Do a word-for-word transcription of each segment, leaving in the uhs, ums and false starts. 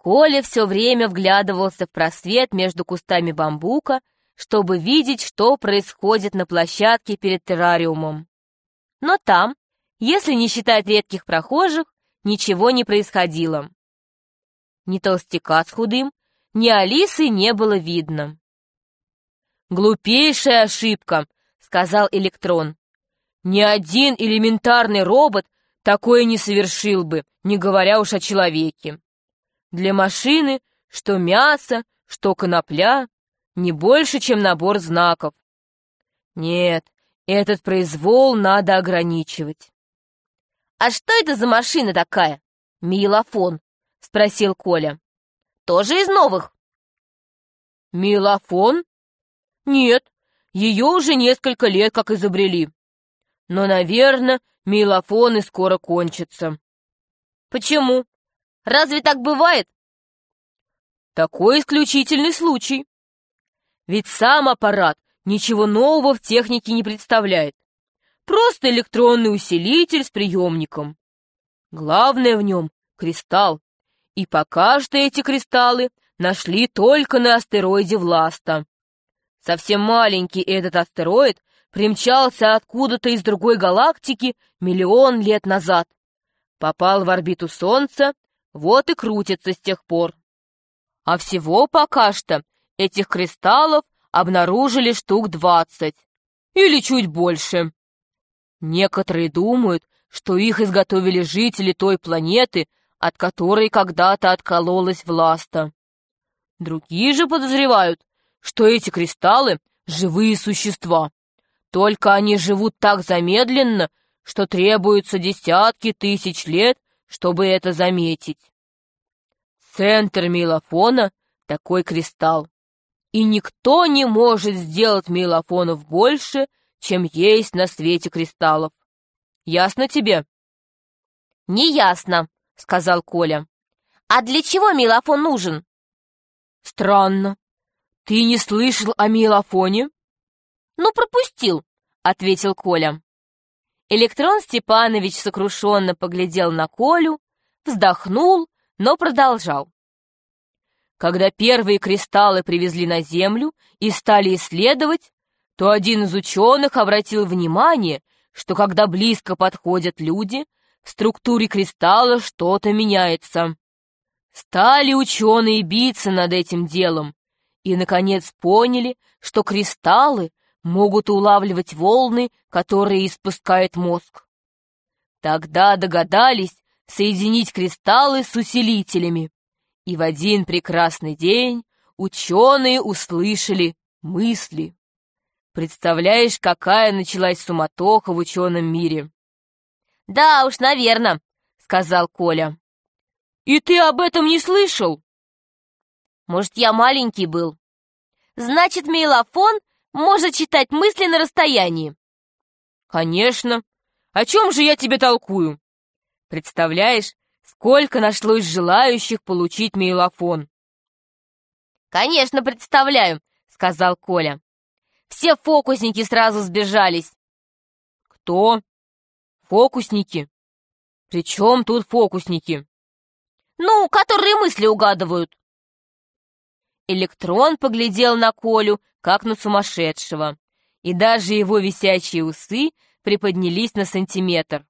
Коля все время вглядывался в просвет между кустами бамбука, чтобы видеть, что происходит на площадке перед террариумом. Но там, если не считать редких прохожих, ничего не происходило. Ни толстяка с худым, ни Алисы не было видно. «Глупейшая ошибка», — сказал Электрон. «Ни один элементарный робот такое не совершил бы, не говоря уж о человеке. Для машины что мясо, что конопля, не больше, чем набор знаков. Нет, этот произвол надо ограничивать». «А что это за машина такая? Мейлофон?» — спросил Коля. «Тоже из новых?» «Мейлофон? Нет, ее уже несколько лет как изобрели. Но, наверное, мейлофоны скоро кончатся». «Почему? Разве так бывает?» «Такой исключительный случай. Ведь сам аппарат ничего нового в технике не представляет. Просто электронный усилитель с приемником. Главное в нем — кристалл. И пока что эти кристаллы нашли только на астероиде Власта. Совсем маленький этот астероид примчался откуда-то из другой галактики миллион лет назад. Попал в орбиту Солнца, вот и крутится с тех пор. А всего пока что этих кристаллов обнаружили штук двадцать. Или чуть больше. Некоторые думают, что их изготовили жители той планеты, от которой когда-то откололась Власта. Другие же подозревают, что эти кристаллы — живые существа. Только они живут так замедленно, что требуется десятки тысяч лет, чтобы это заметить. Центр мейлофона — такой кристалл. И никто не может сделать мейлофонов больше, чем есть на свете кристаллов. Ясно тебе? «Не ясно», — сказал Коля. «А для чего мейлофон нужен?» «Странно. Ты не слышал о мейлофоне?» «Ну, пропустил», — ответил Коля. Электрон Степанович сокрушенно поглядел на Колю, вздохнул, но продолжал. Когда первые кристаллы привезли на Землю и стали исследовать, то один из ученых обратил внимание, что когда близко подходят люди, в структуре кристалла что-то меняется. Стали ученые биться над этим делом и, наконец, поняли, что кристаллы могут улавливать волны, которые испускает мозг. Тогда догадались соединить кристаллы с усилителями, и в один прекрасный день ученые услышали мысли. Представляешь, какая началась суматоха в ученом мире? «Да уж, наверно», — сказал Коля. «И ты об этом не слышал?» «Может, я маленький был. Значит, мейлофон может читать мысли на расстоянии?» «Конечно. О чем же я тебе толкую? Представляешь, сколько нашлось желающих получить мейлофон?» «Конечно, представляю», — сказал Коля. «Все фокусники сразу сбежались». «Кто? Фокусники? При чем тут фокусники?» «Ну, которые мысли угадывают». Электрон поглядел на Колю, как на сумасшедшего, и даже его висячие усы приподнялись на сантиметр.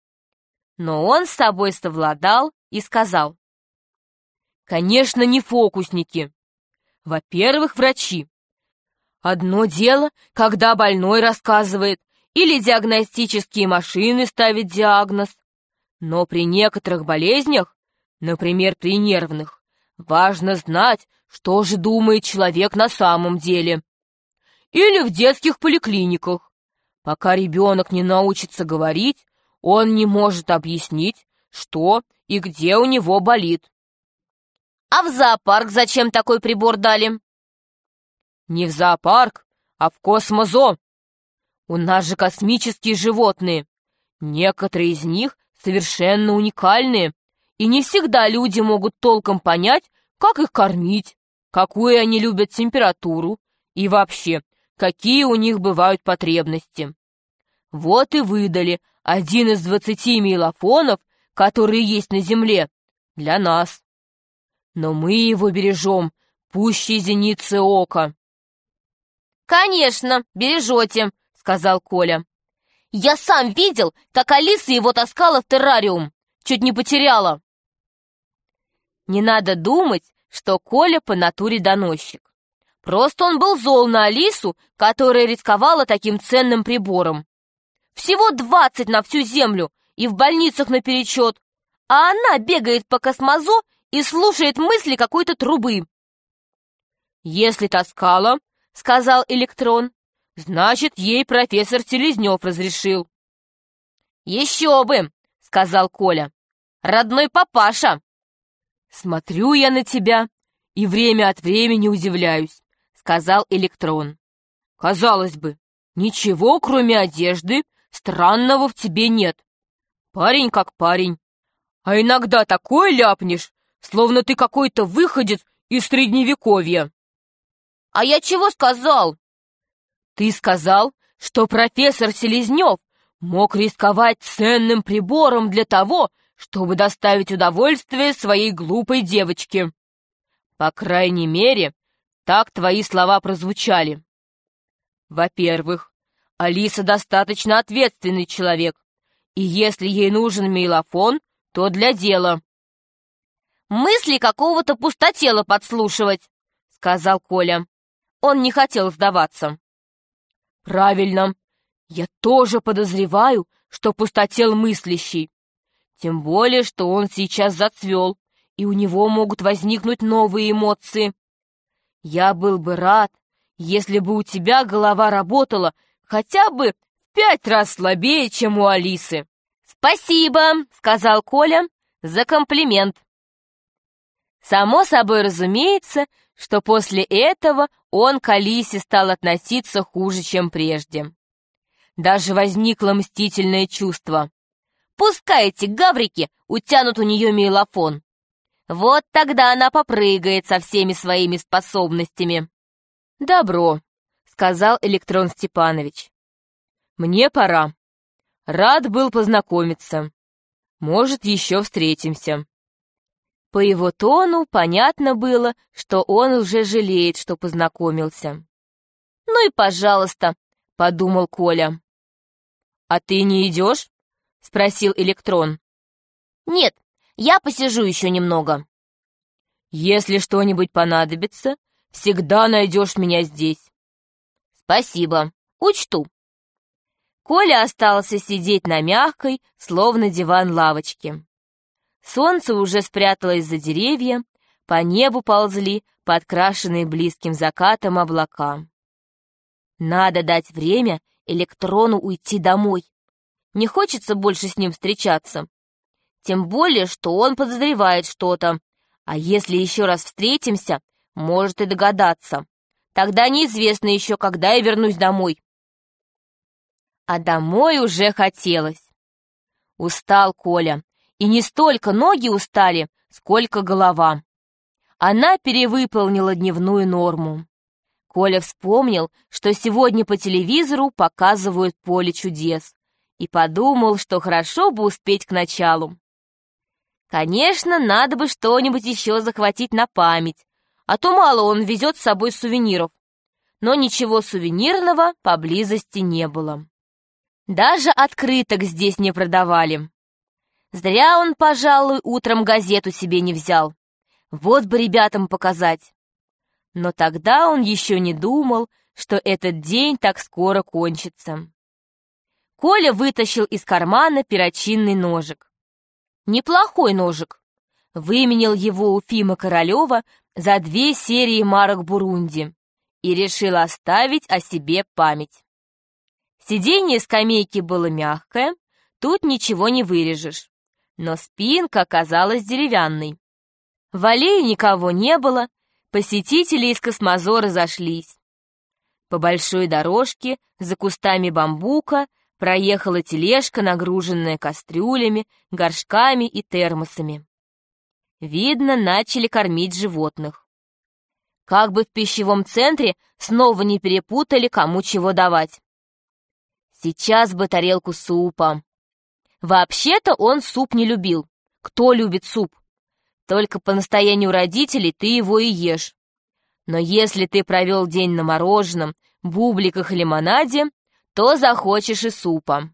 Но он с собой совладал и сказал: «Конечно, не фокусники. Во-первых, врачи. Одно дело, когда больной рассказывает, или диагностические машины ставят диагноз. Но при некоторых болезнях, например, при нервных, важно знать, что же думает человек на самом деле. Или в детских поликлиниках. Пока ребенок не научится говорить, он не может объяснить, что и где у него болит». «А в зоопарк зачем такой прибор дали?» «Не в зоопарк, а в космозо. У нас же космические животные. Некоторые из них совершенно уникальные, и не всегда люди могут толком понять, как их кормить, какую они любят температуру и вообще, какие у них бывают потребности. Вот и выдали один из двадцати мейлофонов, которые есть на Земле, для нас. но мы его бережем пуще зеницы ока». «Конечно, бережете», — сказал Коля. «Я сам видел, как Алиса его таскала в террариум. Чуть не потеряла». Не надо думать, что Коля по натуре доносчик. Просто он был зол на Алису, которая рисковала таким ценным прибором. Всего двадцать на всю землю и в больницах наперечет, а она бегает по космозо и слушает мысли какой-то трубы. «Если таскала, — сказал Электрон, — значит, ей профессор Селезнев разрешил». «Еще бы, — сказал Коля, — родной папаша». «Смотрю я на тебя и время от времени удивляюсь», — сказал Электрон. «Казалось бы, ничего, кроме одежды, странного в тебе нет. Парень как парень. А иногда такое ляпнешь, словно ты какой-то выходец из Средневековья». «А я чего сказал?» «Ты сказал, что профессор Селезнев мог рисковать ценным прибором для того, чтобы доставить удовольствие своей глупой девочке. По крайней мере, так твои слова прозвучали. Во-первых, Алиса достаточно ответственный человек, и если ей нужен мейлофон, то для дела». «Мысли какого-то пустотела подслушивать», — сказал Коля. Он не хотел сдаваться. «Правильно. Я тоже подозреваю, что пустотел мыслящий. Тем более, что он сейчас зацвел, и у него могут возникнуть новые эмоции. Я был бы рад, если бы у тебя голова работала хотя бы в пять раз слабее, чем у Алисы». «Спасибо», — сказал Коля, — «за комплимент». Само собой разумеется, что после этого он к Алисе стал относиться хуже, чем прежде. Даже возникло мстительное чувство. Пускай эти гаврики утянут у нее мейлофон. Вот тогда она попрыгает со всеми своими способностями. «Добро», — сказал Электрон Степанович. «Мне пора. Рад был познакомиться. Может, еще встретимся». По его тону понятно было, что он уже жалеет, что познакомился. «Ну и пожалуйста», — подумал Коля. «А ты не идешь?» — спросил Электрон. «Нет, я посижу еще немного». «Если что-нибудь понадобится, всегда найдешь меня здесь». «Спасибо, учту». Коля остался сидеть на мягкой, словно диван лавочке. Солнце уже спряталось за деревья, по небу ползли подкрашенные близким закатом облака. Надо дать время Электрону уйти домой. Не хочется больше с ним встречаться. Тем более, что он подозревает что-то. А если еще раз встретимся, может и догадаться. Тогда неизвестно еще, когда я вернусь домой. А домой уже хотелось. Устал Коля. И не столько ноги устали, сколько голова. Она перевыполнила дневную норму. Коля вспомнил, что сегодня по телевизору показывают «Поле чудес», и подумал, что хорошо бы успеть к началу. Конечно, надо бы что-нибудь еще захватить на память, а то мало он везет с собой сувениров. Но ничего сувенирного поблизости не было. Даже открыток здесь не продавали. Зря он, пожалуй, утром газету себе не взял. Вот бы ребятам показать. Но тогда он еще не думал, что этот день так скоро кончится. Коля вытащил из кармана перочинный ножик. Неплохой ножик. Выменял его у Фимы Королева за две серии марок Бурунди и решил оставить о себе память. Сиденье скамейки было мягкое, тут ничего не вырежешь. Но спинка оказалась деревянной. В аллее никого не было, посетители из космозора разошлись. По большой дорожке за кустами бамбука проехала тележка, нагруженная кастрюлями, горшками и термосами. Видно, начали кормить животных. Как бы в пищевом центре снова не перепутали, кому чего давать. Сейчас бы тарелку супа. Вообще-то он суп не любил. Кто любит суп? Только по настоянию родителей ты его и ешь. Но если ты провел день на мороженом, бубликах и лимонаде, то захочешь и супа.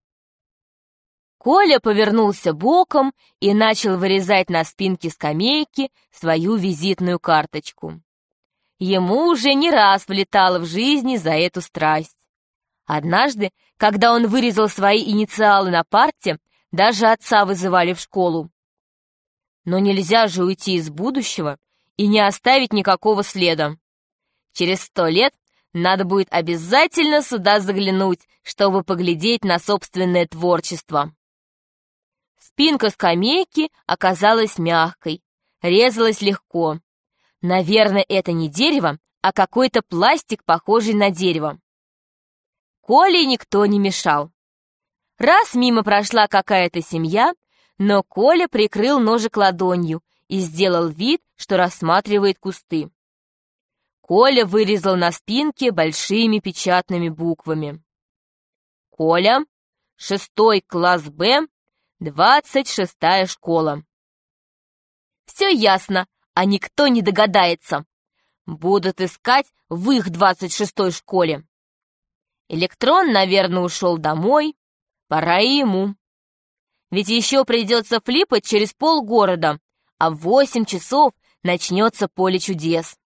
Коля повернулся боком и начал вырезать на спинке скамейки свою визитную карточку. Ему уже не раз влетало в жизни за эту страсть. Однажды, когда он вырезал свои инициалы на парте, даже отца вызывали в школу. Но нельзя же уйти из будущего и не оставить никакого следа. Через сто лет надо будет обязательно сюда заглянуть, чтобы поглядеть на собственное творчество. Спинка скамейки оказалась мягкой, резалась легко. Наверное, это не дерево, а какой-то пластик, похожий на дерево. Коле никто не мешал. Раз мимо прошла какая-то семья, но Коля прикрыл ножик ладонью и сделал вид, что рассматривает кусты. Коля вырезал на спинке большими печатными буквами. Коля, шестой класс Б, двадцать шестая школа. Все ясно, а никто не догадается. Будут искать в их двадцать шестой школе. Электрон, наверное, ушел домой. Пора и ему. Ведь еще придется флипать через полгорода, а в восемь часов начнется поле чудес.